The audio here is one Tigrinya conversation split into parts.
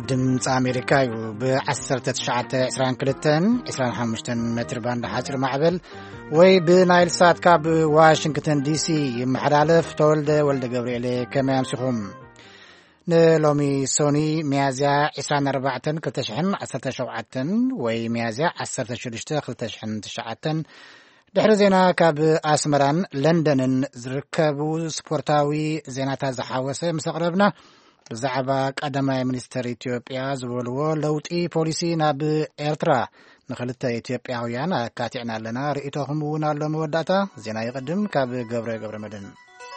ድምፂ ኣሜሪካ እዩ ብ1922 ሜትር ባንድ ሓፂር ማዕበል ወይ ብናይል ሳት ካብ ዋሽንግተን ዲሲ ይመሓላለፍ ተወልደ ወልደ ገብርኤል ከመይ ኣምሲኹም ንሎሚ ሶኒ ሚያዝያ 24 2017 ወይ ሚያዝያ 16 2009 ድሕሪ ዜና ካብ ኣስመራን ለንደንን ዝርከቡ ስፖርታዊ ዜናታት ዝሓወሰ ምስ ኣቕረብና ብዛዕባ ቀዳማይ ሚኒስትር ኢትዮጵያ ዝበልዎ ለውጢ ፖሊሲ ናብ ኤርትራ ንኽልተ ኢትዮጵያውያን ኣካቲዕና ኣለና ርእይቶኹም እውን ኣሎ መወዳእታ ዜና ይቕድም ካብ ገብረ መድህን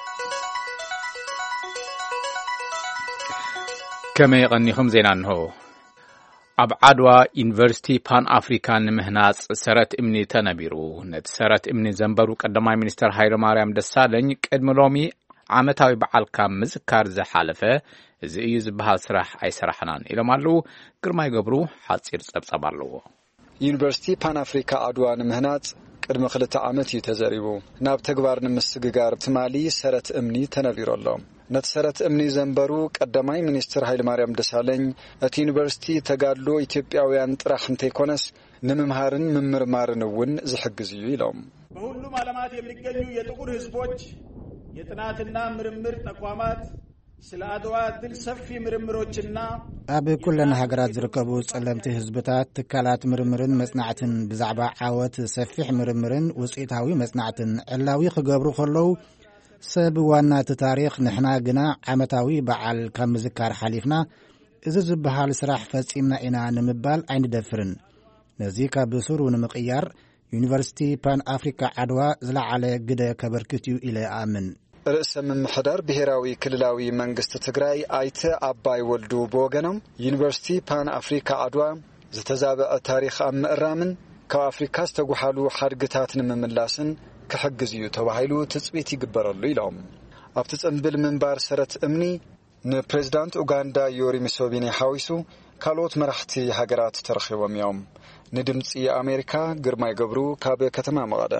ከመይ ቀኒኹም ዜና እንሆ ኣብ ዓድዋ ዩኒቨርሲቲ ፓን ኣፍሪካን ምህናጽ ሰረት እምኒ ተነቢሩ ነቲ ሰረት እምኒ ዘንበሩ ቀዳማይ ሚኒስትር ሃይለማርያም ደሳለኝ ቅድሚ ሎሚ ዓመታዊ በዓልካ ምዝካር ዝሓለፈ እዚ እዩ ዝበሃል ስራሕ ኣይሰራሕናን ኢሎም ኣለዉ ግርማይ ገብሩ ሓፂር ጸብጸብ ኣለዎ ዩኒቨርሲቲ ፓን ኣፍሪካ ዓድዋ ንምህናጽ ቅድሚ 2 ዓመት እዩ ተዘሪቡ ናብ ተግባር ንምስግጋር ትማሊ ሰረት እምኒ ተነቢሩ ኣሎ ነቲ ሰረት እምኒ ዘንበሩ ቀዳማይ ሚኒስትር ሃይለማርያም ደሳለኝ እቲ ዩኒቨርሲቲ ተጋድሎ ኢትዮጵያውያን ጥራሕ እንተይኮነስ ንምምሃርን ምምርማርን እውን ዝሕግዝ እዩ ኢሎም በሁሉም ዓለማት የሚገኙ የጥቁር ህዝቦች የጥናትና ምርምር ተቋማት ስለ አድዋ ድል ሰፊ ምርምሮችና ኣብ ኩለን ሃገራት ዝርከቡ ጸለምቲ ህዝብታት ትካላት ምርምርን መጽናዕትን ብዛዕባ ዓወት ሰፊሕ ምርምርን ውጽኢታዊ መጽናዕትን ዕላዊ ክገብሩ ከለዉ ሰብ ዋናት ታሪኽ ንሕና ግና ዓመታዊ በዓል ካብ ምዝካር ሓሊፍና እዚ ዝበሃል ስራሕ ፈጺምና ኢና ንምባል ኣይንደፍርን ነዚ ካብ ብሱሩ ንምቕያር ዩኒቨርሲቲ ፓን ኣፍሪካ ዓድዋ ዝለዓለ ግደ ከበርክት እዩ ኢለ ኣምን ርእሰ ምምሕዳር ብሄራዊ ክልላዊ መንግስቲ ትግራይ ኣይተ ኣባይ ወልዱ ብወገኖም ዩኒቨርሲቲ ፓን ኣፍሪካ ዓድዋ ዝተዛበዐ ታሪኽ ኣብ ምእራምን ካብ ኣፍሪካ ዝተጓሓሉ ሓድግታት ንምምላስን ክሕግዝ እዩ ተባሂሉ ትጽቢት ይግበረሉ ኢሎም ኣብቲ ጽምብል ምንባር ሰረት እምኒ ንፕሬዝዳንት ኡጋንዳ ዮሪ ሙሴቪኒ ሓዊሱ ካልኦት መራሕቲ ሃገራት ተረኺቦም እዮም ንድምፂ ኣሜሪካ ግርማይ ገብሩ ካብ ከተማ መቐለ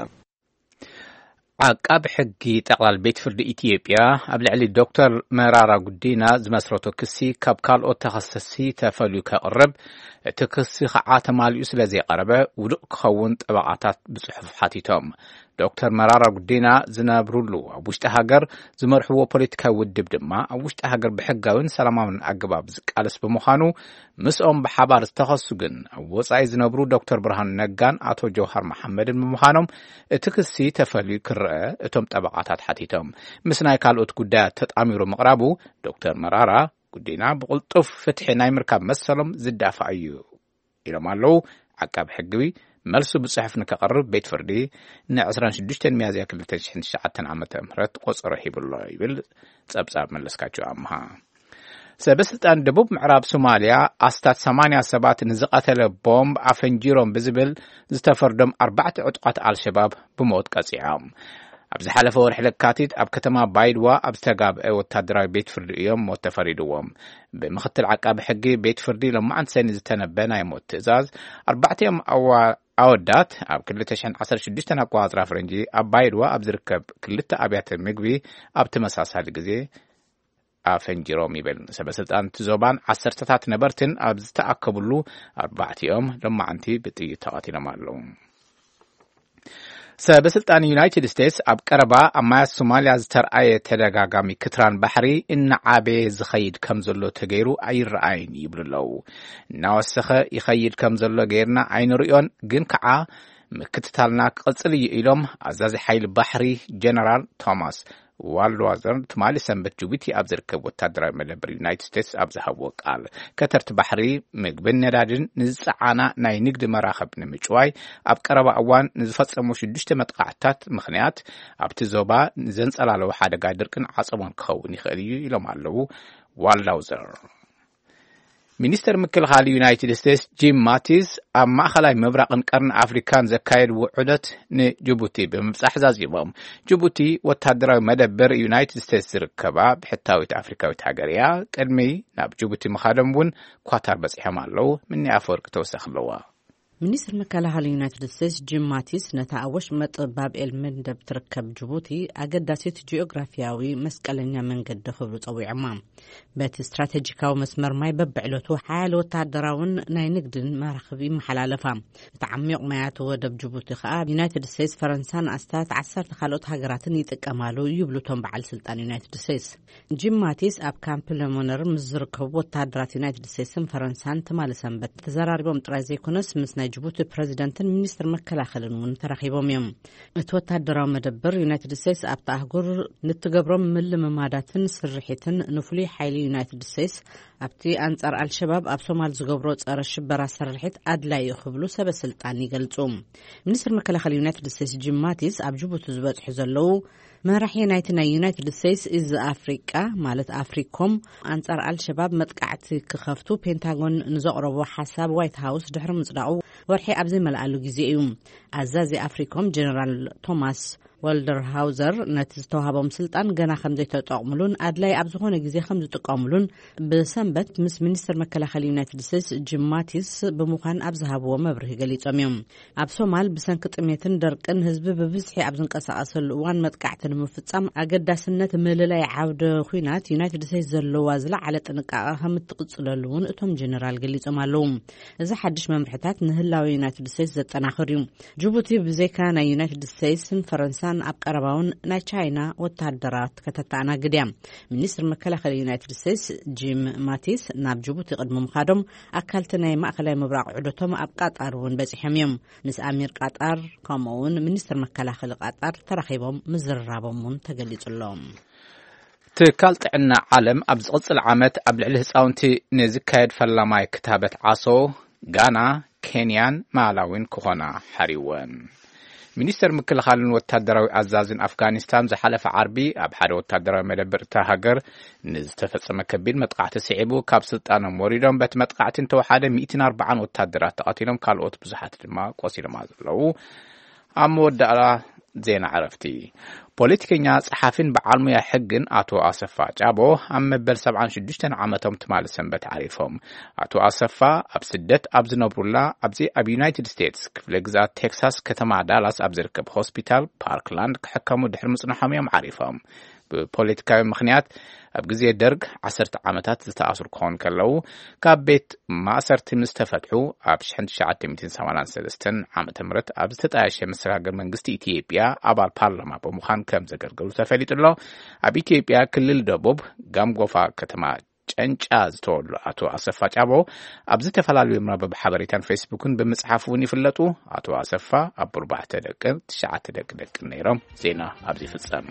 ዓቃብ ሕጊ ጠቅላል ቤት ፍርዲ ኢትዮጵያ ኣብ ልዕሊ ዶክተር መራራ ጉዲና ዝመስረቶ ክሲ ካብ ካልኦት ተኸሰሲ ተፈልዩ ከቕርብ እቲ ክሲ ከዓ ተማሊኡ ስለ ዘይቐረበ ውድቕ ክኸውን ጠበቓታት ብጽሑፍ ሓቲቶም ዶክተር መራራ ጉዲና ዝነብሩሉ ኣብ ውሽጢ ሃገር ዝመርሕዎ ፖለቲካዊ ውድብ ድማ ኣብ ውሽጢ ሃገር ብሕጋውን ሰላማውን ኣገባብ ዝቃለስ ብምዃኑ ምስኦም ብሓባር ዝተኸሱ ግን ኣብ ወጻኢ ዝነብሩ ዶክተር ብርሃኑ ነጋን ኣቶ ጀውሃር መሐመድን ብምዃኖም እቲ ክሲ ተፈልዩ ክርአ እቶም ጠበቓታት ሓቲቶም ምስ ናይ ካልኦት ጉዳያት ተጣሚሩ ምቕራቡ ዶክተር መራራ ጉዲና ብቕልጡፍ ፍትሒ ናይ ምርካብ መሰሎም ዝዳፋዕ እዩ ኢሎም ኣለዉ ዓቃብ ሕጊ መልሱ ብጽሑፍ ንከቐርብ ቤት ፍርዲ ን26 ሚያዝያ 2009 ዓመተ ምህረት ቆጽሮ ሂብሎ ይብል ጸብጻብ መለስካቸው ኣምሃ ሰበስልጣን ደቡብ ምዕራብ ሶማልያ ኣስታት 80 ሰባት ንዝቐተለ ቦምብ ኣፈንጂሮም ብዝብል ዝተፈርዶም 4 ዕጡቓት አልሸባብ ብሞት ቀፂዖም ኣብ ዝሓለፈ ወርሒ ለካቲት ኣብ ከተማ ባይድዋ ኣብ ዝተጋብአ ወታደራዊ ቤት ፍርዲ እዮም ሞት ተፈሪድዎም ብምኽትል ዓቃቢ ሕጊ ቤት ፍርዲ ሎማዓንቲ ሰኒ ዝተነበየ ናይ ሞት ትእዛዝ 4 ኣወዳት ኣብ 2016 ኣቆጻጽራ ፈረንጂ ኣብ ባይድዋ ኣብ ዝርከብ 2 ኣብያተ ምግቢ ኣብ ተመሳሳሊ ግዜ ኣፈንጂሮም ይብል ሰበስልጣን ዞባን 10ታት ነበርትን ኣብ ዝተኣከቡሉ 4ኦም ሎማዓንቲ ብጥይት ተቐቲሎም ኣለዉ ሰበስልጣን ዩናይትድ ስቴትስ ኣብ ቀረባ ኣብ ማያት ሶማልያ ዝተርኣየ ተደጋጋሚ ክትራን ባሕሪ እናዓበየ ዝኸይድ ከም ዘሎ ተገይሩ ኣይረኣይን ይብሉ ኣለዉ እናወሰኸ ይኸይድ ከም ዘሎ ገይርና ኣይንሪኦን ግን ከዓ ምክትታልና ክቕጽል እዩ ኢሎም ኣዛዚ ሓይሊ ባሕሪ ጀነራል ቶማስ ዋልዋዘር ትማሊ ሰንበት ጅቡቲ ኣብ ዝርከብ ወታደራዊ መደበር ዩናይትድ ስቴትስ ኣብ ዝሃብዎ ቃል ከተርቲ ባሕሪ ምግብን ነዳድን ንዝፀዓና ናይ ንግዲ መራኸብ ንምጭዋይ ኣብ ቀረባ እዋን ንዝፈጸሙ 6 መጥቃዕትታት ምኽንያት ኣብቲ ዞባ ንዘንጸላለዉ ሓደጋ ድርቅን ዓጸቦን ክኸውን ይኽእል እዩ ኢሎም ኣለዉ ዋልዋዘር ሚኒስተር ምክልኻል ዩናይትድ ስቴትስ ጂም ማቲስ ኣብ ማእኸላይ ምብራቕን ቀርኒ ኣፍሪካን ዘካየድ ውዕደት ንጅቡቲ ብምብጻሕ ዛዚቦም ጅቡቲ ወታደራዊ መደበር ዩናይትድ ስቴትስ ዝርከባ ብሕታዊት ኣፍሪካዊት ሃገር እያ ቅድሚ ናብ ጅቡቲ ምኻዶም እውን ኳታር በፂሖም ኣለዉ ምኒ ኣፈወርቂ ተወሳኺ ኣለዋ ሚኒስትር መከላኸሊ ዩናይትድ ስቴትስ ጂም ማቲስ ነታ ኣወሽ መጥባብ ኤልመንደብ ትርከብ ጅቡቲ ኣገዳሲት ጂኦግራፊያዊ መስቀለኛ መንገዲ ክብሉ ጸዊዖማ በቲ ስትራቴጂካዊ መስመር ማይ በብዕለቱ ሓያል ወታደራውን ናይ ንግድን መራኸቢ መሓላለፋ እቲ ዓሚቕ ማያት ወደብ ጅቡቲ ከዓ ዩናይትድ ስቴትስ ፈረንሳን ኣስታት 10 ካልኦት ሃገራትን ይጥቀማሉ ይብሉቶም በዓል ስልጣን ዩናይትድ ስቴትስ ጂም ማቲስ ኣብ ካምፕ ለሞነር ምስ ዝርከቡ ወታደራት ዩናይትድ ስቴትስን ፈረንሳን ትማሊ ሰንበት ተዘራሪቦም ጥራይ ዘይኮነስ ምስ ናይ ጅቡቲ ፕሬዚደንትን ሚኒስትር መከላኸልን ውን ተራኺቦም እዮም እቲ ወታደራዊ መደበር ዩናይትድ ስቴትስ ኣብ ተኣህጉር ንትገብሮም ምልምማዳትን ስርሒትን ንፍሉይ ሓይሊ ዩናይትድ ስቴትስ ኣብቲ አንጻር አልሸባብ ኣብ ሶማል ዝገብሮ ጸረ ሽበራ ስርሒት ኣድላይ ክብሉ ሰበስልጣን ይገልጹ ሚኒስትር መከላኸሊ ዩናይትድ ስቴትስ ጂም ማቲስ ኣብ ጅቡቲ ዝበጽሑ ዘለው መራሒ ናይቲ ናይ ዩናይትድ ስቴትስ ኢዝ ኣፍሪቃ ማለት ኣፍሪኮም አንጻር አልሸባብ መጥቃዕቲ ክኸፍቱ ፔንታጎን ንዘቕረቦ ሓሳብ ዋይት ሃውስ ድሕሪ ምጽዳቑ ወርሒ ኣብ ዘይመልኣሉ ግዜ እዩ ኣዛዚ ኣፍሪኮም ጀነራል ቶማስ ወልደር ሃውዘር ነቲ ዝተዋሃቦም ስልጣን ገና ከም ዘይተጠቕሙሉን ኣድላይ ኣብ ዝኾነ ግዜ ከም ዝጥቀሙሉን ብሰንበት ምስ ሚኒስትር መከላኸሊ ዩናይትድ ስቴትስ ጂም ማቲስ ብምዃን ኣብ ዝሃብዎ መብርሂ ገሊፆም እዮም ኣብ ሶማል ብሰንኪ ጥሜትን ደርቅን ህዝቢ ብብዝሒ ኣብ ዝንቀሳቐሰሉ እዋን መጥቃዕቲ ንምፍጻም ኣገዳስነት ምልላይ ዓውደ ኩናት ዩናይትድ ስቴትስ ዘለዋ ዝለዓለ ጥንቃቐ ከም እትቕጽለሉ እውን እቶም ጀነራል ገሊፆም ኣለዉ እዚ ሓድሽ መምርሕታት ንህላዊ ዩናይትድ ስቴትስ ዘጠናኽር እዩ ጅቡቲ ብዘይካ ናይ ዩናይትድ ስቴትስን ፈረንሳ ኣብ ቀረባውን ናይ ቻይና ወታደራት ከተተኣናግድ እያ ሚኒስትር መከላኸሊ ዩናይትድ ስቴትስ ጂም ማቲስ ናብ ጅቡቲ ቅድሚ ምኻዶም ኣካልቲ ናይ ማእኸላይ ምብራቕ ዑደቶም ኣብ ቃጣር እውን በፂሖም እዮም ምስ ኣሚር ቃጣር ከምኡውን ሚኒስትር መከላኸሊ ቃጣር ተራኺቦም ምዝርራቦም እውን ተገሊጹሎም ትካል ጥዕና ዓለም ኣብ ዝቕጽል ዓመት ኣብ ልዕሊ ህፃውንቲ ንዝካየድ ፈላማይ ክታበት ዓሶ ጋና ኬንያን ማላዊን ክኾና ሓሪወን ሚኒስተር ምክልኻልን ወታደራዊ ኣዛዝን ኣፍጋኒስታን ዝሓለፈ ዓርቢ ኣብ ሓደ ወታደራዊ መደበር እታ ሃገር ንዝተፈጸመ ከቢድ መጥቃዕቲ ስዒቡ ካብ ስልጣኖም ወሪዶም በቲ መጥቃዕቲ እንተወሓደ 140 ወታደራት ተቐቲሎም ካልኦት ብዙሓት ድማ ቆሲሎም ኣለዉ ኣብ መወዳእታ ዜና ዕረፍቲ ፖለቲከኛ ጸሓፊን በዓል ሙያ ሕግን ኣቶ ኣሰፋ ጫቦ ኣብ መበል 76 ዓመቶም ትማሊ ሰንበት ዓሪፎም ኣቶ ኣሰፋ ኣብ ስደት ኣብ ዝነብሩላ ኣብዚ ኣብ ዩናይትድ ስቴትስ ክፍለ ግዛት ቴክሳስ ከተማ ዳላስ ኣብ ዝርከብ ሆስፒታል ፓርክላንድ ክሕከሙ ድሕሪ ምጽናሖም እዮም ዓሪፎም ብፖለቲካዊ ምኽንያት ኣብ ግዜ ደርግ 10 ዓመታት ዝተኣስሩ ክኾኑ ከለዉ ካብ ቤት ማእሰርቲ ምስ ተፈትሑ ኣብ 1983 ዓመተ ምህረት ኣብ ዝተጣየሸ መሰጋገር መንግስቲ ኢትዮጵያ ኣባል ፓርላማ ብምዃን ከም ዘገልገሉ ተፈሊጡ ኣሎ ኣብ ኢትዮጵያ ክልል ደቡብ ጋምጎፋ ከተማ ጨንጫ ዝተወሉ ኣቶ ኣሰፋ ጫቦ ኣብ ዝተፈላለዩ መራኸቢ ሓበሬታን ፌስቡክን ብምጽሓፉን ይፍለጡ ኣቶ ኣሰፋ ኣብ 4 ደቅን 9 ደቅን ነይሮም ዜና ኣብዚ ፍጸም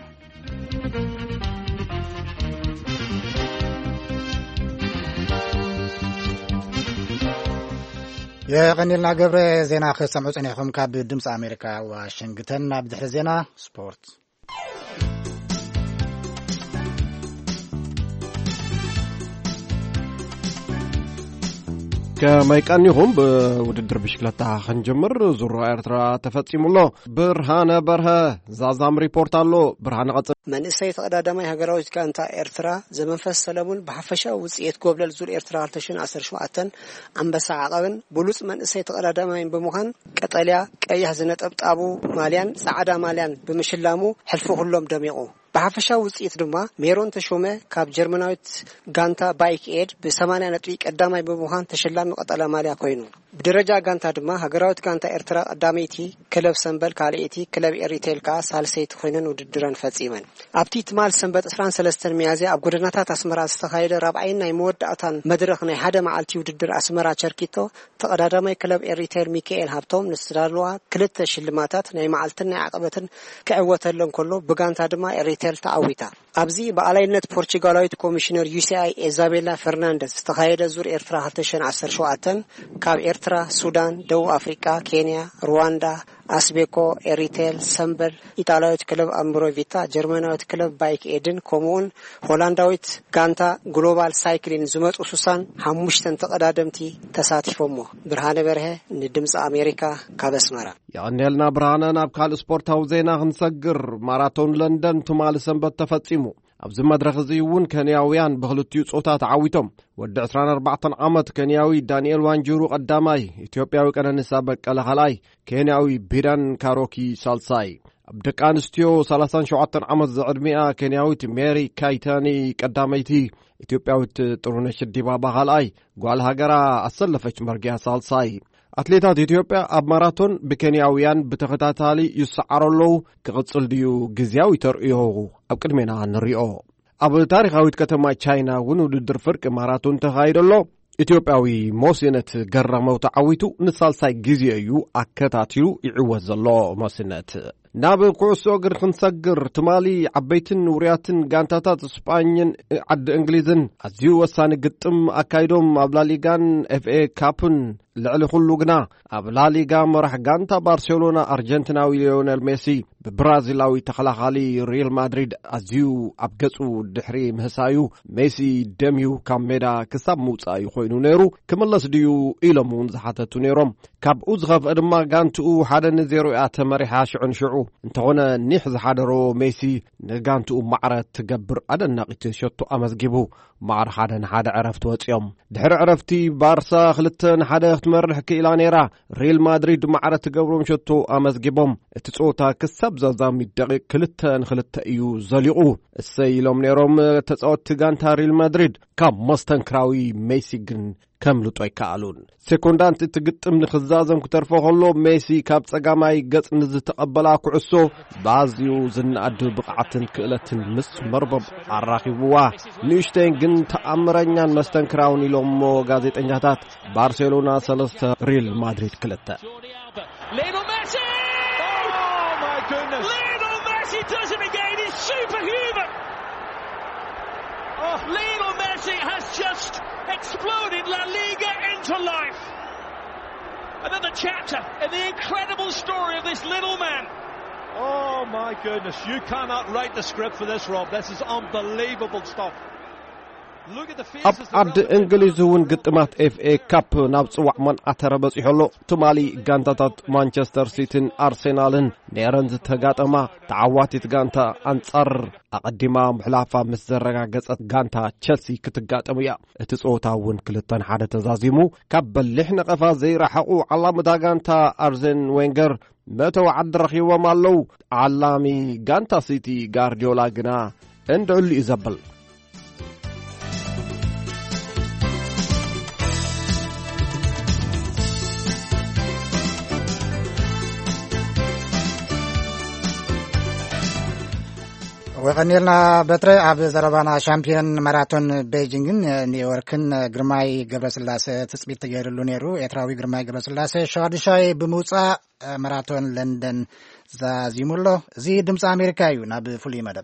የቀኒልና ገብረ ዜና ከሰምዑ ጽኒሕኩም ካብ ድምፂ ኣሜሪካ ዋሽንግተን ናብ ድሕሪ ዜና ስፖርት كمايكانيهم بوددر بشكلتا خنجمر زرو إرترا تفصيمولو برهانه برها زازام ريبورتالو برهانه قص መንእሰይ ተቀዳዳማይ ሃገራዊት ጋንታ ኤርትራ ዘመንፈስ ሰለሙን በሐፈሻው ውጽኢት ጎብለል ዙር ኤርትራ 2017 አንበሳ ዓቀብን ብሉጽ መንእሰይ ተቀዳዳማይ በመሆን ቀጠልያ ቀያህ ዝነጠብጣቡ ማልያን ጻዕዳ ማልያን በመሽላሙ ሕልፉ ሁሉም ደሚቁ በሐፈሻው ውጽኢት ድማ ሜሮን ተሾመ ካብ ጀርመናዊት ጋንታ ባይክ ኤድ በ80 ነጥቢ ቀዳማይ በመሆን ተሸላሚ ቀጠላ ማልያ ኮይኑ በደረጃ ጋንታ ድማ ሃገራዊት ጋንታ ኤርትራ ቀዳመይቲ ክለብ ሰንበል ካልኤቲ ክለብ ኤሪቴል ካ ሳልሰይቲ ኮይነን ውድድረን ፈጺመን ኣብቲ ትማል ሰንበት 23 ሚያዝያ ኣብ ጎደናታት አስመራ ዝተኻየደ ራብዓይን ናይ መወዳእታን መድረኽ ናይ ሓደ መዓልቲ ውድድር አስመራ ቸርኪቶ ተቀዳዳማይ ክለብ ኤሪቴል ሚካኤል ሃብቶም ንስዳልዋ ክልተ ሽልማታት ናይ መዓልትን ናይ ዓቀበትን ከዕወተለን ከሎ በጋንታ ድማ ኤሪቴል ተዓዊታ ኣብዚ በአላይነት ፖርቹጋላዊት ኮሚሽነር ዩሲአይ ኢዛቤላ ፈርናንደስ ዝተኻየደ ዙር ኤርትራ 2017 ካብ ኤርትራ ሱዳን ደቡብ አፍሪካ ኬንያ ሩዋንዳ አስቤኮ ኤሪቴል ሰንበል ኢጣሊያዊት ክለብ አምብሮቪታ ጀርመናዊት ክለብ ባይክ ኤድን ኮሙን ሆላንዳዊት ጋንታ ግሎባል ሳይክሊን ዝመጡ ሱሳን 5 ተቀዳደምቲ ተሳትፎሞ ብርሃነ በርሄ ንድምጽ አሜሪካ ካበስመራ ያንልና ብርሃነ ናብ ካል ስፖርታው ዜና ክንሰግር ማራቶን ለንደን ትማል ሰንበት ተፈጺሙ ኣብዚ መድረኽ እዚ እውን ኬንያውያን ብክልቲኡ ጾታ ተዓዊቶም ወዲ 24 ዓመት ኬንያዊ ዳንኤል ዋንጁሩ ቀዳማይ ኢትዮጵያዊ ቀነኒሳ በቀለ ካልኣይ ኬንያዊ ቢዳን ካሮኪ ሳልሳይ ኣብ ደቂ ኣንስትዮ 37 ዓመት ዘዕድሚኣ ኬንያዊት ሜሪ ካይታኒ ቀዳመይቲ ኢትዮጵያዊት ጥሩነሽ ዲባባ ካልኣይ ጓል ሃገራ ኣሰለፈች መርጊያ ሳልሳይ ኣትሌታት ኢትዮጵያ ኣብ ማራቶን ብኬንያውያን ብተኸታታሊ ይሰዓረለው ክቕጽል ድዩ ግዝያዊ ተርእዮ ኣብ ቅድሜና ንሪኦ ኣብ ታሪኻዊት ከተማ ቻይና እውን ውድድር ፍርቂ ማራቶን ተኻይደሎ ኢትዮጵያዊ ሞሲነት ገረመው ተዓዊቱ ንሳልሳይ ግዜ እዩ ኣከታቲሉ ይዕወት ዘሎ ሞሲነት ናብ ኩዕሶ እግሪ ክንሰግር ትማሊ ዓበይትን ውርያትን ጋንታታት ስፓኝን ዓዲ እንግሊዝን ኣዝዩ ወሳኒ ግጥም ኣካይዶም ኣብ ላሊጋን ኤፍኤ ካፕን ልዕሊ ኩሉ ግና ኣብ ላሊጋ መራሕ ጋንታ ባርሴሎና ኣርጀንቲናዊ ሊዮኔል ሜሲ ብብራዚላዊ ተኸላኻሊ ሪል ማድሪድ ኣዝዩ ኣብ ገጹ ድሕሪ ምህሳዩ ሜሲ ደምዩ ካብ ሜዳ ክሳብ ምውፃእ ኮይኑ ነይሩ ክምለስ ድዩ ኢሎም እውን ዝሓተቱ ነይሮም ካብኡ ዝኸፍአ ድማ ጋንትኡ 1-0 እያ ተመሪሓ ሽዑ እንተኾነ ኒሕ ዝሓደሮ ሜሲ ንጋንትኡ ማዕረ ትገብር ኣደናቂት ሸቶ ኣመዝጊቡ ማዕረ 1-1 ዕረፍቲ ወፂኦም ድሕሪ ዕረፍቲ ባርሳ 2-1 ክትመርሕ ክኢላ ነይራ ሪል ማድሪድ ማዕረ ትገብሮም ሸቶ ኣመዝጊቦም እቲ ጾታ ክሳብ ዘዛሚድ ደቂቕ 2-2 እዩ ዘሊቑ እሰይ ኢሎም ነይሮም ተጻወትቲ ጋንታ ሪል ማድሪድ ካብ መስተንክራዊ ሜሲ ግን ከምልጦ ይከኣሉን ሴኮንዳንት እቲ ግጥም ንኽዛዘም ክተርፎ ከሎ ሜሲ ካብ ጸጋማይ ገጽ ንዝተቐበላ ኩዕሶ ባዝዩ ዝነኣድ ብቕዓትን ክእለትን ምስ መርበብ ኣራኺብዋ ንእሽተይን ግን ተኣምረኛን መስተንክራውን ኢሎሞ ጋዜጠኛታት ባርሴሎና 3 ሪል ማድሪድ 2 Lionel Messi! Oh my goodness! Lionel Messi does it again! He's superhuman! Oh, Lionel Messi has just exploded La Liga into life. Another chapter in the incredible story of this little man. Oh my goodness, you cannot write the script for this, Rob. This is unbelievable stuff. ኣብ ዓዲ እንግሊዝ እውን ግጥማት ኤፍኤ ካፕ ናብ ጽዋዕ መንዓተረ በፂሖሎ ትማሊ ጋንታታት ማንቸስተር ሲቲን ኣርሴናልን ነረን ዝተጋጠማ ተዓዋቲት ጋንታ ኣንጻር ኣቐዲማ ምሕላፋ ምስ ዘረጋገጸት ጋንታ ቸልሲ ክትጋጠም እያ እቲ ጾታ እውን 2-1 ተዛዚሙ ካብ በሊሕ ነቐፋ ዘይረሓቑ ዓላምታ ጋንታ ኣርዘን ዌንገር መተዋዓዲ ረኺቦም ኣለው ዓላሚ ጋንታ ሲቲ ጋርዲዮላ ግና እንደዕሉ እዩ ዘብል وقنيلنا بتري عب زربانا شامبيون ماراثون بيجينغن نيويوركن ግርማይ ገብረስላሴ ተጽቢት ተገይሩሉ ነይሩ ኤርትራዊ ግርማይ ገብረስላሴ ሻዋድሻይ ብምውጻእ ማራቶን ለንደን ዛዚሙሎ እዚ ድምፂ ኣሜሪካ እዩ ናብ ፍሉይ መደብ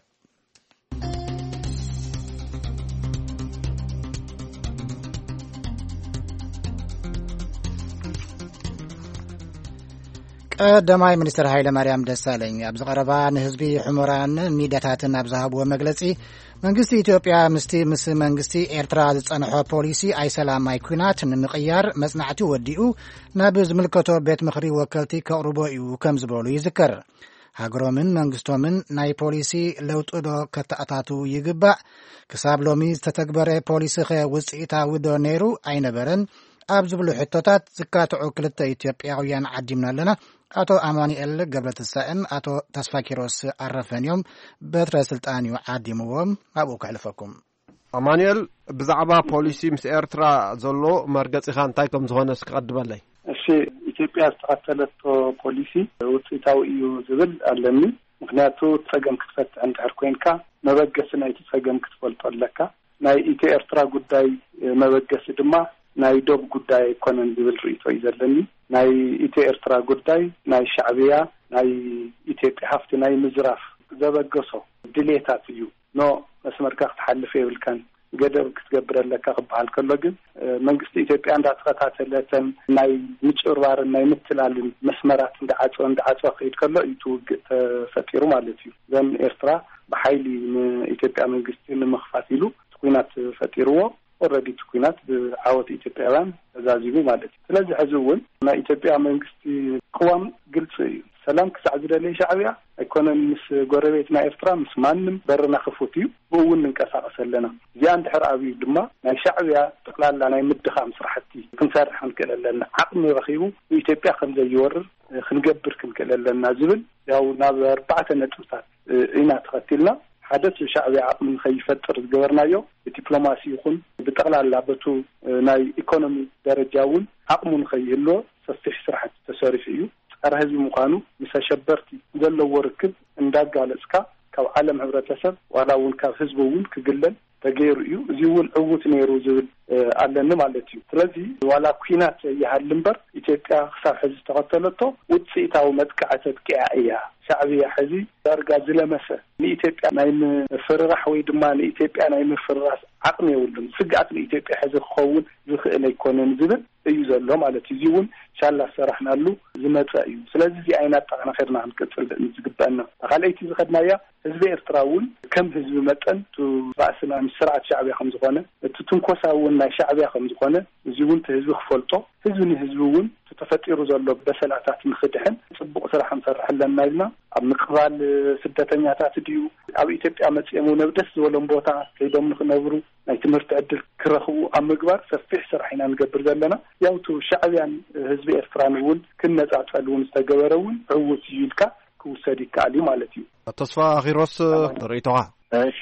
ቀዳማይ ሚኒስትር ሃይለ ማርያም ደሳለኝ ኣብ ዝቐረባ ንህዝቢ ሕሙራን ሚድያታትን ኣብ ዝሃብዎ መግለጺ መንግስቲ ኢትዮጵያ ምስ መንግስቲ ኤርትራ ዝጸንሖ ፖሊሲ ኣይሰላማይ ኩናት ንምቕያር መጽናዕቲ ወዲኡ ናብ ዝምልከቶ ቤት ምኽሪ ወከልቲ ከቕርቦ እዩ ከም ዝበሉ ይዝከር ሃገሮምን መንግስቶምን ናይ ፖሊሲ ለውጢ ዶ ከተኣታቱ ይግባእ ክሳብ ሎሚ ዝተተግበረ ፖሊሲ ኸ ውጽኢታዊ ዶ ነይሩ ኣይነበረን ኣብ ዝብሉ ሕቶታት ዝካትዑ ክልተ ኢትዮጵያውያን ዓዲምና ኣለና አቶ አማኑኤል ገብረትንሳኤን አቶ ተስፋኪሮስ አረፈንዮም በትረ ስልጣን ዓዲምዎም ኣብኡ ክሕልፈኩም አማኑኤል ብዛዕባ ፖሊሲ ምስ ኤርትራ ዘሎ መርገፂኻ እንታይ ከም ዝኾነ እስክቀድመለይ እሺ ኢትዮጵያ ዝተኸተለቶ ፖሊሲ ውጽኢታዊ እዩ ዝብል ኣለኒ ምክንያቱ ፀገም ክትፈትሕ እንድሕር ኮይንካ መበገሲ ናይቲ ፀገም ክትፈልጦ ኣለካ ናይ ኢትዮ ኤርትራ ጉዳይ መበገሲ ድማ ናይ ዶብ ጉዳይ ኣይኮነን ዝብል ርእይቶ እዩ ዘለኒ ናይ ኢትዮ ኤርትራ ጉዳይ ናይ ሻዕብያ ናይ ኢትዮጵያ ሃፍቲ ናይ ምዝራፍ ዘበገሶ ድሌታት እዩ ኖ መስመርካ ክትሓልፍ የብልካን ገደብ ክትገብረለካ ክበሃል ከሎ ግን መንግስቲ ኢትዮጵያ እንዳተኸታተለተን ናይ ምጭርባርን ናይ ምትላልን መስመራት እንዳዓፀ ከይድ ከሎ እዩ ትውግእ ተፈጢሩ ማለት እዩ ዘን ኤርትራ ብሓይሊ ንኢትዮጵያ መንግስቲ ንምኽፋት ኢሉ ኩናት ፈጢርዎ ኦልሬዲ ኩናት ብዓወት ኢትዮጵያውያን ተዛዚቡ ማለት እዩ ስለዚህ ሕዝውን ናይ ኢትዮጵያ መንግስቲ ቅዋም ግልጽ እዩ ሰላም ክሳዕ ዝደለየ ሻዕብያ ኢኮኖሚ ምስ ጎረቤት ናይ ኤርትራ ምስ ማንም በርና ክፉት እዩ ብውን እንቀሳቀስ ኣለና እዚኣ እንድሕር ኣብዩ ድማ ናይ ሻዕብያ ጠቅላላ ናይ ምድኻም ስራሕቲ ክንሰርሕ ክንክእል ኣለና ዓቅሚ ረኺቡ ኢትዮጵያ ከም ዘይወርር ክንገብር ክንክእል ኣለና ዝብል ያው ናብ 4 ነጥብታት ኢና ተኸቲልና ሓደ ሻዕብያ ዓቅሚ ንኸይፈጥር ዝገበርናዮ ዲፕሎማሲ ይኹን ብጠቅላላ በቱ ናይ ኢኮኖሚ ደረጃ እውን ዓቅሙ ንኸይህልዎ ሰፊሕ ስራሕቲ ተሰሪሑ እዩ ጸረ ህዝቢ ምዃኑ ምስ ኣሸበርቲ ዘለዎ ርክብ እንዳጋለጽካ ካብ ዓለም ሕብረተሰብ ዋላ እውን ካብ ህዝቢ እውን ክግለል ተገይሩ እዩ እዚ እውን ዕውት ነይሩ ዝብል ኣለኒ ማለት እዩ ስለዚ ዋላ ኩናት ይሃሊ እምበር ኢትዮጵያ ክሳብ ሕዚ ተኸተለቶ ውፅኢታዊ መጥቃዕቲ ተጥቂዓ እያ ሻዕብያ ሕዚ ዳርጋ ዝለመሰ ንኢትዮጵያ ናይ ምፍርራሕ ወይ ድማ ንኢትዮጵያ ናይ ምፍራስ ዓቅሚ የብሉን ስግኣት ንኢትዮጵያ ሕዚ ክኸውን ዝኽእል ኣይኮነን ዝብል እዩ ዘሎ ማለት እዩ እዚ እውን ሻላ ሰራሕናሉ ዝመፀ እዩ ስለዚ እዚ ዓይነት ጠቕናኸርና ክንቅፅል ዝግበአና ካልአይቲ ዝኸድናያ ህዝቢ ኤርትራ እውን ከም ህዝቢ መጠን ራእስና ምስራዓት ሻዕብያ ከም ዝኾነ እቲ ትንኮሳ እውን ናይ ሻዕብያ ከም ዝኾነ እዚ እውን ህዝቢ ክፈልጦ ህዝቢ ንህዝቢ እውን ተፈጢሩ ዘሎ በሰላታት ንኽድሕን ጽቡቕ ስራሕ ክንሰርሕ ኣለና ኢልና ኣብ ምቅባል ስደተኛታት ድዩ ኣብ ኢትዮጵያ መጽኤሙ ነብደስ ዝበሎም ቦታ ከይዶም ንኽነብሩ ናይ ትምህርቲ ዕድል ክረኽቡ ኣብ ምግባር ሰፊሕ ስራሕ ኢና ንገብር ዘለና ያውቱ ሻዕብያን ህዝቢ ኤርትራን እውን ክነጻጸል እውን ዝተገበረ እውን ዕውት እዩ ኢልካ ክውሰድ ይከኣል እዩ ማለት እዩ ተስፋ ኺሮስ ርእይቶኻ እሺ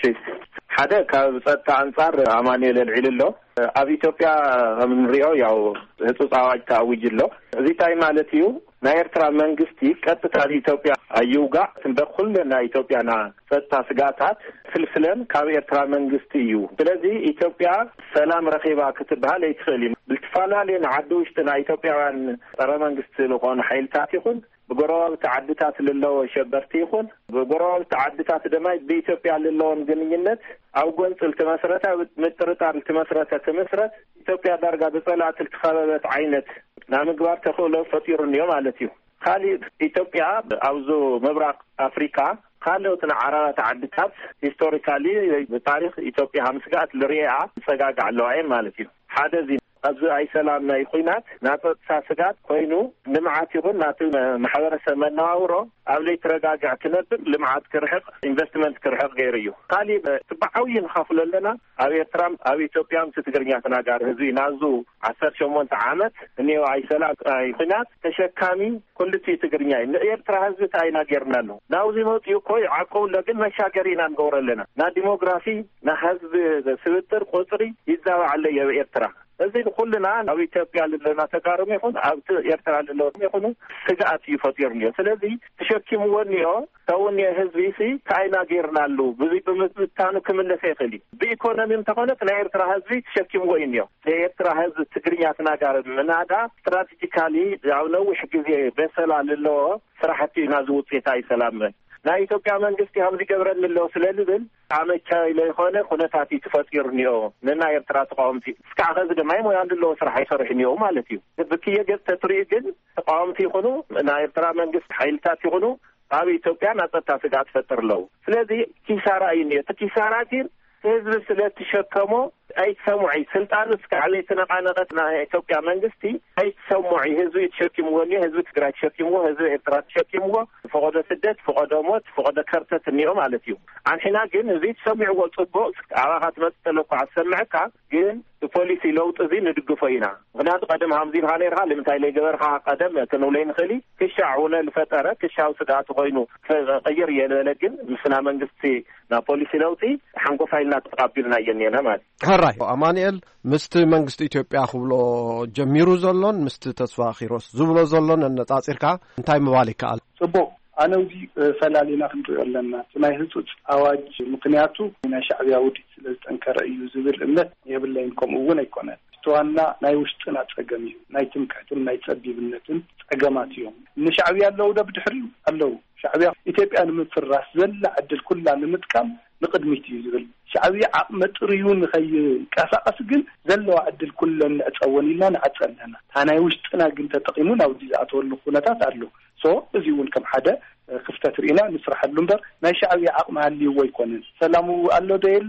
ሓደ ካብ ጸጥታ አንጻር አማኑኤል ልዕልሎ ኣብ ኢትዮጵያ ከምንሪኦ ያው ህጹጽ አዋጅ ተአውጅሎ እዚ ታይ ማለት እዩ ናይ ኤርትራ መንግስቲ ቀጥታ ኢትዮጵያ አይውጋ በኩል ናይ ኢትዮጵያና ጸጥታ ስጋታት ፍልፍለን ካብ ኤርትራ መንግስቲ እዩ ስለዚ ኢትዮጵያ ሰላም ረኺባ ክትበሃል ኣይትኽእል ብልትፋላለየ ዓዲ ውሽጢ ናይ ኢትዮጵያውያን ጸረ መንግስቲ ዝኾኑ ሓይልታት ይኹን በጎራው ተዓድታት ለለው ሸበርቲ ይኹን በጎራው ተዓድታት ድማ በኢትዮጵያ ለለውን ግንኙነት ኣብ ጎንጽል ተመስረታ ምጥርጣር ተመስረት ኢትዮጵያ ዳርጋ በጸላት ተኸበበት ዓይነት ናምግባር ተኸሎ ፈጢሩንዮ ማለት እዩ ካሊ ኢትዮጵያ ኣብዞ ምብራቅ አፍሪካ ካልኦት ዓረባት ዓድታት ሂስቶሪካሊ በታሪኽ ኢትዮጵያ hamsጋት ለሪያ ሰጋጋ ኣለዋይ ማለት እዩ ሓደ ዚ ኣብዚ ኣይ ሰላም ናይ ኩናት ናጸጥታ ስጋት ኮይኑ ልምዓት ይኹን ናቱ ማሕበረሰብ መነባብሮ ኣብ ለይ ተረጋግዕ ክነብር ልምዓት ክርሕቕ ኢንቨስትመንት ክርሕቕ ገይሩ እዩ ካሊ ትባዓዊ ንኻፍሎ ኣለና ኣብ ኤርትራ ኣብ ኢትዮጵያ ትግርኛ ተናጋሪ ህዝቢ ናዙ 18 ዓመት እኒው ኣይ ሰላም ኣይ ኩናት ተሸካሚ ኩልቲ ትግርኛ ንኤርትራ ህዝቢ ታይና ገርናሉ ናውዚ መጥዩ ኮይ ዓቆው ለግን መሻገሪና ንገውረለና ና ዲሞግራፊ ና ህዝብ ስብጥር ቁጥሪ ይዛባዓለ የኤርትራ እዚ ኩልና ኣብ ኢትዮጵያ ለና ተጋርም ይኹን ኣብ ኤርትራ ለለው ይኹን ስጋት ይፈጥርኒዮ ስለዚ ተሸኪምዎኒዮ ተውን የህዝቢ ሲ ታይና ገርናሉ ብዙ በመዝታኑ ክምለሰ ይኽእል በኢኮኖሚም ተኾነ ናይ ኤርትራ ህዝቢ ተሸኪምዎኒዮ ኤርትራ ህዝብ ትግርኛ ተናጋሪ ምናዳ ስትራቴጂካሊ ያው ነው ሕግዜ በሰላ ለለው ስራሕቲ ናዝውጽታ ይሰላም ናይ ኢትዮጵያ መንግስቲ hamzi ገብረልለው ስለልብል አመቻይ ለሆነ ሁነታት ይተፈጥርኒዮ ነና ኤርትራ ተቃውምቲ እስካኸ ዝደማይ ሞያ እንደለው ስራሕ ይሰርሕኒዮ ማለት እዩ በክየ ገጽ ተትሪእ ግን ተቃውምቲ ይኹኑ ናይ ኤርትራ መንግስት ሓይልታት ይኹኑ ኣብ ኢትዮጵያ ናጸጥታ ስጋት ፈጥርለው ስለዚ ኪሳራ ይኒዮ ተኪሳራ ግን ህዝብ ስለተሸከሞ አይተሰሙዒ ስልጣን እስካለ ተነቃነቀት ናይ ኢትዮጵያ መንግስቲ አይተሰሙዒ ህዝብ ይተሸክምዎኒ ህዝብ ትግራይ ተሸክምዎ ህዝብ ኤርትራ ተሸክምዎ ፈቆደ ስደት ፈቆደ ሞት ፈቆደ ከርተት ንዮ ማለት እዩ አንሕና ግን እዚ ተሰሚዕዎ ጽቡቅ አባኻት መጥተለኩ አሰምዕካ ግን ፖሊሲ ለውጥ እዚ ንድግፎ ኢና ምክንያቱ ቀደም hamzi ሃነርካ ለምታይ ላይ ገበርካ ቀደም ከነውለይ ንኽሊ ክሻውነ ለፈጠረ ክሻው ስጋት ኮይኑ ቀይር የለለግን ምስና መንግስቲ ና ፖሊሲ ለውጥ ሓንቆፋይልና ተቀቢልና የኔና ማለት ራይ አማኑኤል ምስቲ መንግስቲ ኢትዮጵያ ክብሎ ጀሚሩ ዘሎን ምስቲ ተስፋ ኺሮስ ዝብሎ ዘሎን ነጻጽርካ እንታይ ምባል ይከኣል ጽቡቅ ኣነውዚ ፈላሊና ክንሪኦ ኣለና ናይ ህጹጽ አዋጅ ምክንያቱ ናይ ሻዕብያ ውዲት ስለዝጠንከረ እዩ ዝብል እምነት የብለይን ከምኡውን ኣይኮነን ተዋና ናይ ውሽጥና ጸገም እዩ ናይ ትምክሕትን ናይ ጸቢብነትን ጸገማት እዮም ንሻዕብያ ኣለው ድሕሪኡ ኣለው ሻዕብያ ኢትዮጵያ ንምፍራስ ዘላ ዕድል ኩላ ንምጥቃም ንቅድሚት እዩ ዝብል ሻዕብያ መጥሪዩን ከይንቀሳቀስ ግን ዘለዋ ዕድል ኩለን ንዕፀወን ኢልና ንዓፀለና ታናይ ውሽጥና ግን ተጠቂሙ ናብ ዲዛተወሉ ኩነታት ኣሎ ሶ እዚውን ከም ሓደ ክፍተት ርኢና ንስራሐሉ እምበር ናይ ሻዕብያ ዓቕሚ ሃልይዎ ኣይኮነን ሰላሙ ኣሎ ዶ የለን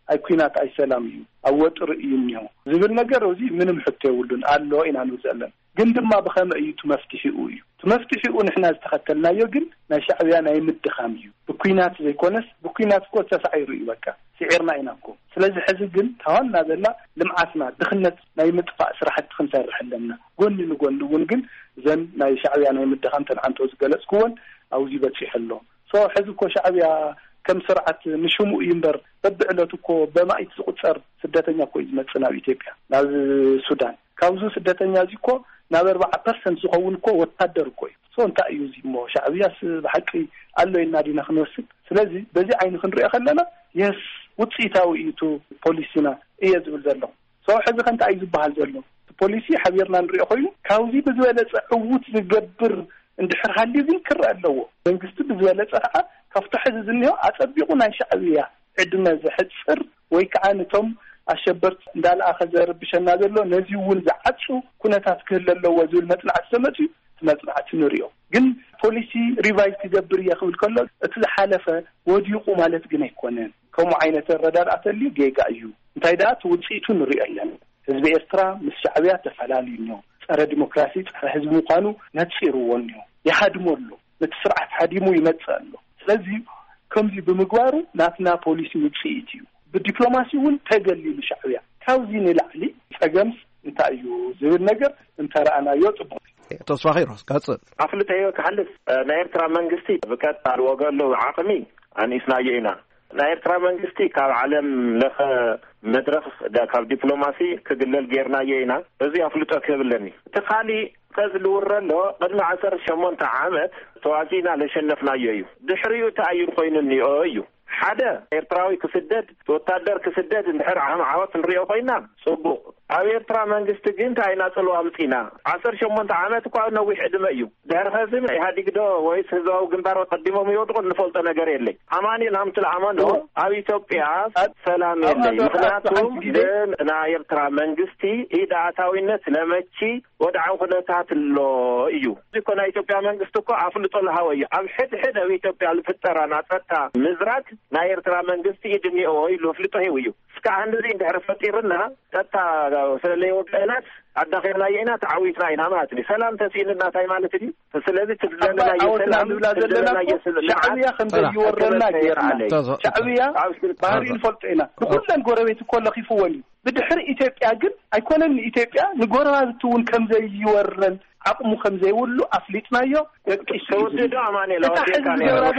أي كوينات أي سلام يو أو وتر ينيو زبل نجار وزي منهم حتى يقولون الله إن هنوزلن جند ما بخام أي تمفتحي أوي تمفتحي أو نحن استخدمنا يوجن نشعبيان أي متخام يو بكوينات زي كونس بكوينات كوت سعير يبكى سعرنا إنكم سلازي حزقن تهان هذا لا لمعاتنا دخلنا ناي مدفع سرحت خمسة رحلنا قلني نقول زين ناي شعبيان أي متخام تنعنتوز جلس كون أو زيبت شي حلو صو حزقكو شعبيا كم سرعة نشومو ينبر تبعلتكو بما يتقصر سدتنيا كوي متصنا إثيوبيا ناز السودان كاوزو سدتنيا زيكو نابر 4% زخون كو وتقدر كوي سو انت ايوزي مو شعبياس بحقي قالو ينادينا خنوسد سلازي بزي عين خنري خلنا يس وصيتاو ايتو بوليسنا يزبل زلو سو حزق انت ايز بحال زلو بوليسي حبيرنا نري خوينو كاوزي بزوله عوت زغبر اندحر خالي ذكر الله منغست بزوله صحه كفتح زنيو اطبيقنا شعبيا عندنا زحصر ወይ ከአንቶም አሸበርት እንዳል አخذር ብሸና ዘሎ ነዚውን ዘዓጹ ኩነታት ክህለለው ዝብል መጥናዕት ሰመጪ መጥናዕት ንሪዮ ግን ፖሊሲ ሪቫይዝ ትገብር ይኽብል ከሎ እቲ ዝሓለፈ ወዲቁ ማለት ግን አይኮነን ከም አይነት ረዳዳተሊ ጌጋ እዩ እንታይ ዳት ውጪቱ ንሪአለን ህዝብ ኤርትራ ምስ ሻዕቢያ ተፈላልዩ ነው ጸረ ዲሞክራሲ ጸረ ህዝብ ምዃኑ ነጽሩዎን ነው ያድሞሉ ለተስርዓት ሐዲሙ ይመጻሉ ስለዚህ ከምዚ በመግባሩ ናትና ፖሊሲ ውጪት እዩ بالدبلوماسيون تجلي لشعبيا كاوزين العلي فجمس انتايو زي النجر انت رأنا يطبق تصفير قصر عفلت ايو كحلف نايرترا منغستي بكتار وقال له عاقمي عن إسنايينا نايرترا منغستي كعالم لخ مدرخ دا كاب دبلوماسي كدلل غيرنا يينا ازي عفلت اكبلني تخالي كذلور له قدم 18 عامات توازينا لشنفنا ييو دحريو تايو خوينني ايو حدا إرتراوي كسدد وتقدر كسدد نحر عوات نريو قينا صبو أو إرترا منجست جنت عينا صلوا أمسينا 18 عامات كوا نويح دميو دهر خازم هادي كده ويس هزاو جنبار وقدمهم يوضغن نفولت نجاري اللي أماني الهمت الأمانو أو إثيوبيا سلام اللي مخناتهم دين نا إرترا منجستي إذا أتاوينت لمتشي ودعو خلطات اللو إيو ديكونا إثيوبيا منجستكو عفلتو الهوية أم حد أو إثيوبيا الفترة ناتتا مزرات نايرترا منجستي إدمي أوي لو فلتو هيويو سكا عندي دهر فتيرنا تتا سلاليو بلانات الداخلنا ينا تعويتنا ينا ماتني سلام تسيلنا تاي مالتي فسلازي تزلنا يسلام تزلنا يسلام شعبيا خمسة يورنا غير علي شعبيا بارين فلتينا كلن غوربيت كل خيفوني بدحر إثيوبيا جن أيكونن إثيوبيا نغورا تون كم زي يورن عقمو خمزة يولو أفليتنا يو سوددو أماني لو كان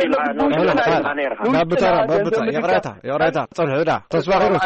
بابترا يغريتا صلح تصواغيروس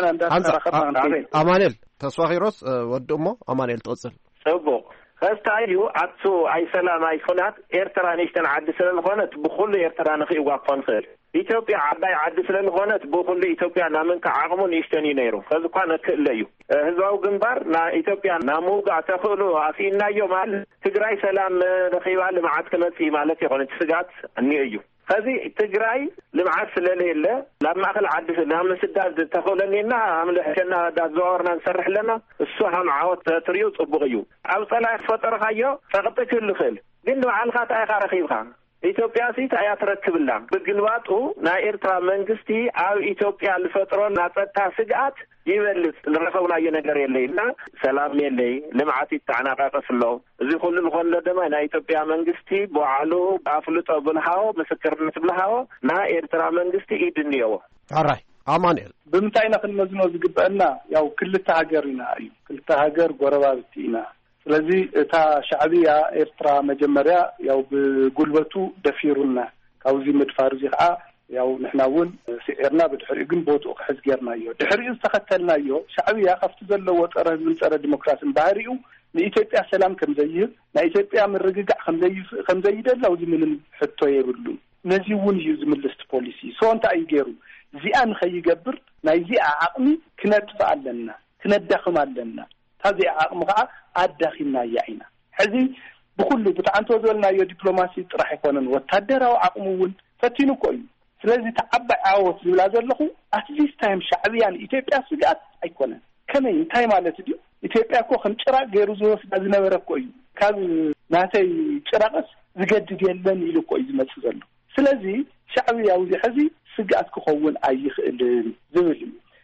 أمانيل تصواغيروس ودمو أمانيل توصل سبو خاستايو عطو أي سلام أي خنات إرترانيشتن عد سلال خونت بخل إرتران خي واقفان خير إثيوبيا عباي عد سلال خونت بخل إثيوبيا نامنك عقمو نيشتني نيرو فذكوانا كليو هزاو جنبار نا إثيوبيا ناموغا تخلو عفينا يوم مال تجراي سلام دخيوال معاد كمت في مالتي خونت سجات النيو هذه تجراي لمعاد سلاليلا لما أخل عد سلام سداد تخولنينا عمل حشنا داد زورنا نسرح لنا السوحة معاوت تريوت أبغيو أو طلع فترة خيو فقط كل خيل قلنا على الخط آخر خيبها ኢትዮጵያ ሲት አያተረክብላ በግልባጡ ናይ ኤርትራ መንግስቲ አው ኢትዮጵያ ለፈጥሮን ናጸታ ስጋት ይበልጽ ለረፈውና የነገር የለይና ሰላም የለይ ለማዓት ተዓናቃቀስሎ እዚ ሁሉ ለሆነ ደማ ናይ ኢትዮጵያ መንግስቲ በዓሉ አፍልጦ ብልሃው መስከርነት ብልሃው ናይ ኤርትራ መንግስቲ ይድንየው አራይ አማኑኤል በምታይና ከነዝኖ ዝግበአና ያው ክልተ ሀገርና እዩ ክልተ ሀገር ጎረባብቲና ስለዚህ እታ ሻዕቢያ ኤርትራ መጀመሪያ ያው በጉልበቱ ደፊሩና ካውዚ መድፋሩ ዚኻ ያው ንሕናውን ሲዕርና በድሕሪ ግን ቦቱ ከሕዝገርናዮ ድሕሪ ዝተኸተልናዮ ሻዕቢያ ከፍት ዘለዎ ጸረ ህዝብ ጸረ ዲሞክራሲ ባህሪኡ ለኢትዮጵያ ሰላም ከምዘይህብ ለኢትዮጵያ ምርግጋዕ ከምዘይደላው ዝምንም ሕቶ የብሉ ነዚውን ይዝምልስት ፖሊሲ ሶንታ ይገሩ ዚአን ኸይገብር ናይ ዚአ አቅሚ ክነጥፋ አለና ክነዳኽም አለና ታዚ አቅምኻ አዳኺና ያይና ሕዚ بكل بتعنتو زولنا يو دبلوماسي طرح يكونن وتادراو عقمون فتينو كوي ስለዚህ ተዓባይ አወት ዝብላ ዘለኹ አትሊስት ታይም ሻዕቢያን ኢትዮጵያ ስጋት አይኮነን ከመይ ታይ ማለት ዲ ኢትዮጵያ እኮ ከምጭራ ገይሩ ዝወስዳ ዝነበረ ኮይ ካብ ናተይ ጭራቀስ ዝገድድ የለን ኢሉ ኮይ ዝመጽ ዘሎ ስለዚህ ሻዕቢያው ዚሕዚ ስጋት ክኸውን አይኽእልን ዝብል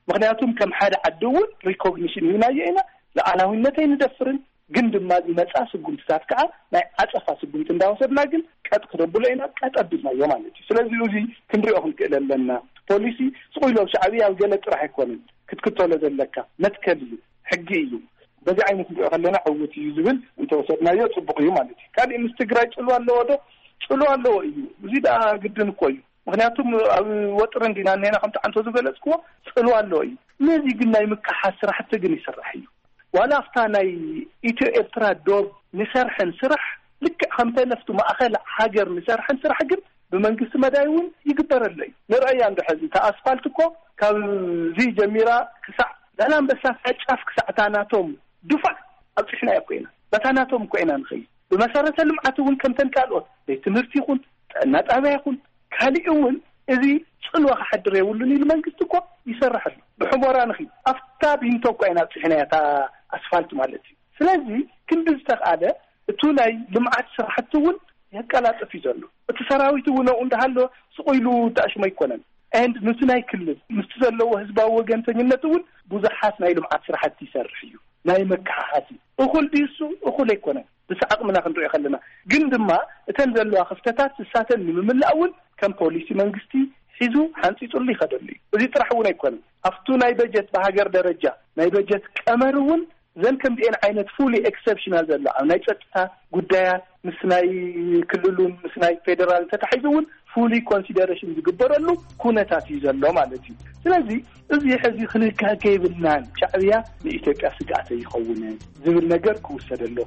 ምክንያቱም ከም ሓደ ዓድውን ሪኮግኒሽን ይናየና ለዓላዊነተይ ንደፍርን ግን ድማ መጻ ስጉምትታት ከዓ ናይ ዓጸፋ ስጉምት እንዳወሰድና ግን ቀጥ ክደብሎይና ቀጠብናዮ ማለት እዩ ስለዚህ እዚ ክንሪኦ ክንክእለለና ፖሊሲ ጽቁይሎም ሻዕብያ ገለ ጥራሕ አይኮንም ክትክተሎ ዘለካ መትከል እዩ ሕጊ እዩ በዚ ዓይነት ንሪኦ ከለና ዕውት እዩ ዝብል እንተወሰድናዮ ጽቡቅ እዩ ማለት እዩ ካልእ ምስ ትግራይ ጽሉ ኣለዎ ዶ ጽሉ ኣለዎ እዩ እዚ ዳ ግድን እኮ እዩ ምክንያቱም ኣብ ወጥረን ዲና ነና ከምቲ አንተ ዝገለጽክዎ ጽሉ ኣለዎ እዩ ነዚ ግን ናይ ምክሓስ ስራሕቲ ግን ይስራሕ እዩ ዋላ afta ናይ ኢትዮ ኤርትራ ዶብ ንሰርሕን ስራሕ ልክ ከምተ ነፍቱ ማእኸል ሃገር ንሰርሕን ስራሕ ግን ብመንግስቲ መዳይውን ይግበረለይ ንርአያ እንደሕዚ ተአስፋልት እኮ ካብ ዚ ጀሚራ ክሳዕ ዳላምበሳ ጫፍ ክሳዕታናቶም ድፋዕ ኣብፅሕና ኮይና በታናቶም ኮይና ንኸይ በመሰረተ ልምዓት እውን ከምተን ካልኦት ቤት ይኹን ጣብያ ይኹን ካልኡውን እዚ ጽልዋ ሓድር የውሉን ኢሉ መንግስት እኮ ይሰርሐሉ ብሕሞራ ንኺ ኣፍታ ቢንቶ ኮይና ፅሕናታ አስፋልት ማለት እዩ ስለዚህ ክንድዝ ተቃለ እቱ ናይ ልምዓት ስራሕቲ እውን ያቀላጥፍ ይዘሉ እቲ ሰራዊት እውን እንዳሃሎ ጽቁይሉ ዳሽማ ይኮነን and ንሱ ናይ ክልል ምስ ዘለዎ ህዝባዊ ወገንተኝነት እውን ብዙሓት ናይ ልምዓት ስራሕቲ ይሰርሕ እዩ ናይ መካሓቲ እኹል ዲሱ እኹል አይኮነን ብሰዓቅምና ክንሪኦ ከለና ግን ድማ እተን ዘለዋ ክፍተታት ስሳተን ንምምላእውን ከም ፖሊሲ መንግስቲ ሒዙ ሓንፂጡሉ ይኸደሉ እዚ ጥራሕውን አይኮነን aftu ናይ በጀት በሃገር ደረጃ ናይ በጀት ቀመሩውን ዘን ከም ዲኤን ዓይነት ፉሊ ኤክሰፕሽናል ዘላ ናይ ጸጥታ ጉዳያት ምስ ናይ ክልሉን ምስ ናይ ፌደራል ተታሒዙውን ፉሊ ኮንሲደሬሽን ዝግበረሉ ኩነታት እዩ ዘሎ ማለት እዩ ስለዚህ እዚ ሕዚ ክንካከይብናን ሻዕብያ ንኢትዮጵያ ስጋት ይኸውን ዝብል ነገር ክውሰደሎ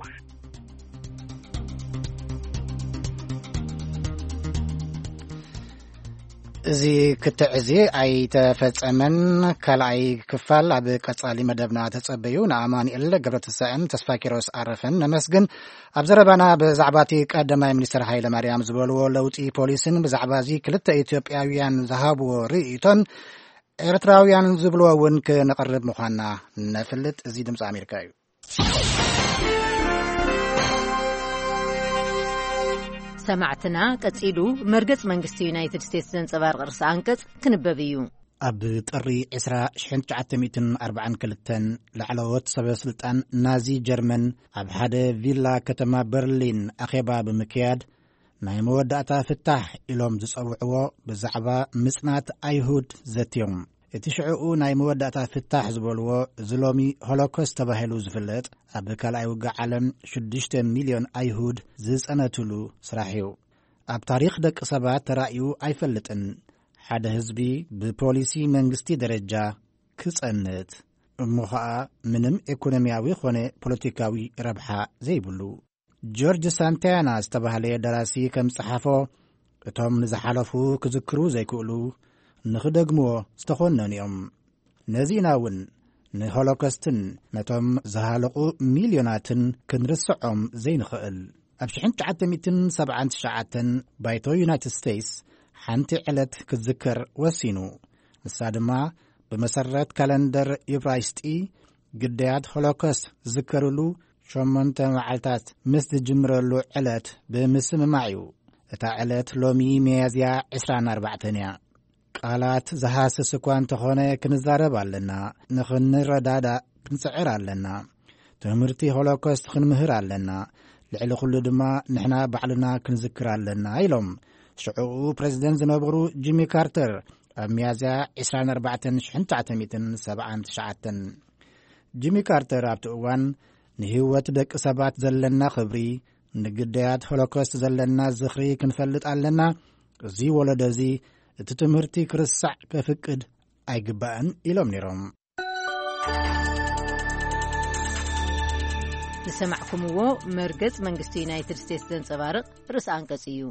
እዚ ክትዕዚ ኣይተፈጸመን ካልኣይ ክፋል ኣብ ቀጻሊ መደብና ተጸበዩ ንኣማኒኤል ገብረትንሳኤን ተስፋኪሮስ ኣረፈን ነመስግን ኣብ ዘረባና ብዛዕባቲ ቀዳማይ ሚኒስትር ሃይለማርያም ዝበልዎ ለውጢ ፖሊስን ብዛዕባ እዚ ክልተ ኢትዮጵያውያን ዝሃብዎ ርእይቶን ኤርትራውያን ዝብልዎ እውን ክነቕርብ ምዃንና ነፍልጥ እዚ ድምፂ ኣሜሪካ እዩ ሰማዕትና ቀጺሉ መርገጽ መንግስቲ ዩናይትድ ስቴትስ ዘንጸባርቕ ርእሰ አንቀጽ ክንበብ እዩ ኣብ ጥሪ 1942 ላዕለዎት ሰበስልጣን ናዚ ጀርመን ኣብ ሓደ ቪላ ከተማ በርሊን ኣኼባ ብምክያድ ናይ መወዳእታ ፍታሕ ኢሎም ዝጸውዕዎ ብዛዕባ ምጽናት ኣይሁድ ዘትዮም እቲ ሽዑኡ ናይ መወዳእታ ፍታሕ ዝበልዎ ዝሎሚ ሆሎኮስት ተባሂሉ ዝፍለጥ ኣብ ካልኣይ ውግእ ዓለም 6 ሚልዮን ኣይሁድ ዝጸነትሉ ስራሕ እዩ ኣብ ታሪኽ ደቂ ሰባት ተራእዩ ኣይፈልጥን ሓደ ህዝቢ ብፖሊሲ መንግስቲ ደረጃ ክጸንት እሞ ከዓ ምንም ኢኮኖሚያዊ ኾነ ፖለቲካዊ ረብሓ ዘይብሉ ጆርጅ ሳንታያና ዝተባህለ ደራሲ ከም ጽሓፎ እቶም ንዝሓለፉ ክዝክሩ ዘይክእሉ ንኽደግምዎ ዝተኾነን እዮም ነዚና እውን ንሆሎኮስትን ነቶም ዝሃለቑ ሚልዮናትን ክንርስዖም ዘይንኽእል ኣብ 1979 ባይቶ ዩናይትድ ስቴትስ ሓንቲ ዕለት ክዝክር ወሲኑ ንሳ ድማ ብመሰረት ካለንደር ኢብራይስጢ ግዳያት ሆሎኮስት ዝዝከርሉ 8 መዓልታት ምስ ዝጅምረሉ ዕለት ብምስምማዕ እዩ እታ ዕለት ሎሚ ሚያዝያ 24 እያ ቃላት ዝሃስስ እኳ እንተኾነ ክንዛረብ ኣለና ንኽንረዳዳ ክንጽዕር ኣለና ትምህርቲ ሆሎኮስት ክንምህር ኣለና ልዕሊ ኩሉ ድማ ንሕና ባዕልና ክንዝክር ኣለና ኢሎም ሽዑኡ ፕሬዚደንት ዝነበሩ ጂሚ ካርተር ኣብ ሚያዝያ 24 1979 ጂሚ ካርተር ኣብቲ እዋን ንህይወት ደቂ ሰባት ዘለና ኽብሪ ንግዳያት ሆሎኮስት ዘለና ዝኽሪ ክንፈልጥ ኣለና እዚ ወለዶ እዚ እቲ ትምህርቲ ክርስዕ ከፍቅድ ኣይግባእን ኢሎም ነይሮም ዝሰማዕኩምዎ መርገጽ መንግስቲ ዩናይትድ ስቴትስ ዘንጸባርቕ ርእሰ አንቀጽ እዩ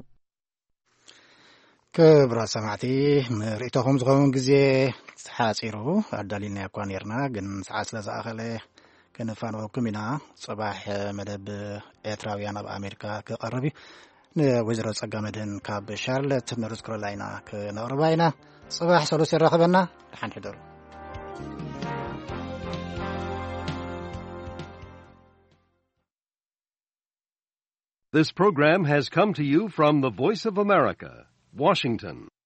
ክብራ ሰማዕቲ ምርኢቶኹም ዝኸውን ግዜ ሓፂሩ ኣዳሊና እኳ ነርና ግን ሰዓት ስለ ዝኣኸለ ከነፋንወኩም ኢና ጽባሕ መደብ ኤርትራውያን ኣብ ኣሜሪካ ክቐርብ እዩ ንወይዘሮ ጸጋመድን ካብ ሻርለት ኖርዝ ካሮላይና ክነቕርባ ኢና ጽባሕ ሰሉስ ይረኸበና ድሓን ሕደሩ This program has come to you from the Voice of America, Washington.